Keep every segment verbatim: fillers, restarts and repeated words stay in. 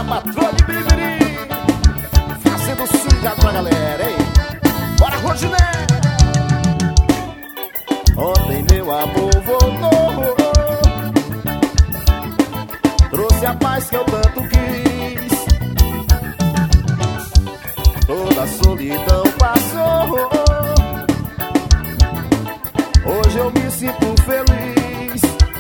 patroa de Biribiri, fazendo swing pra galera, hein? Bora, Rodiné! Ontem meu amor voltou, trouxe a paz que eu tanto quis. Toda a solidão passou, hoje eu me sinto feliz.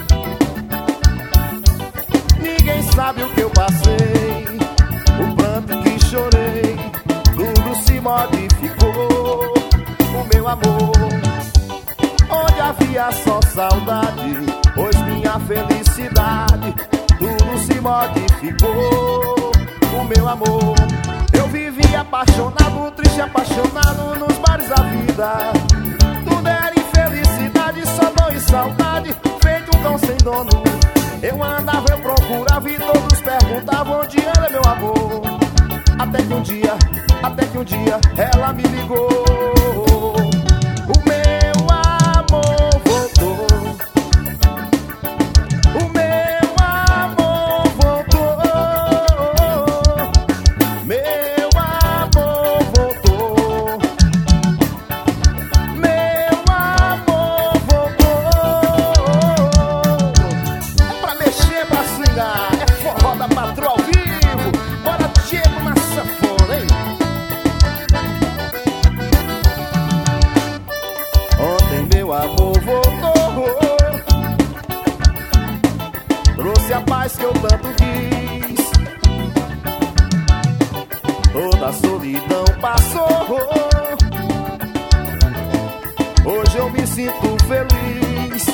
Ninguém sabe o que eu passei, o pranto que chorei, tudo se modificou. O meu amor, onde havia só saudade, pois minha felicidade, tudo se modificou. O meu amor, eu vivi apaixonado, triste apaixonado, nos bares da vida. Tudo era infelicidade, só dor e saudade, feito um cão sem dono. Eu andava, eu procurava e todos perguntavam onde anda meu amor. Até que um dia, até que um dia ela me ligou. O meu amor voltou, o meu amor voltou, meu amor voltou, meu amor voltou. É pra mexer, pra swingar, é forró da patroa ao vivo. Bora, Diego na sanfona, hein? Ontem meu amor voltou, trouxe a paz que eu tanto quis. Toda a solidão passou, hoje eu me sinto feliz.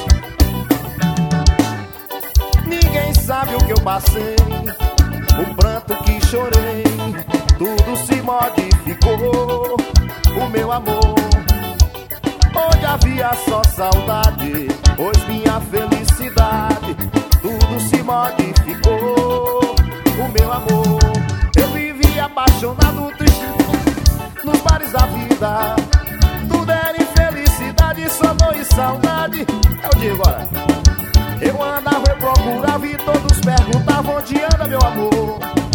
Ninguém sabe o que eu passei, o pranto que chorei, tudo se modificou. O meu amor, onde havia só saudade, pois minha felicidade, tudo se modificou. O meu amor, eu vivi apaixonado, triste, nos bares da vida. Tudo era infelicidade, só dor e saudade. É o dia agora. Eu andava, eu procurava e todos perguntavam onde anda meu amor.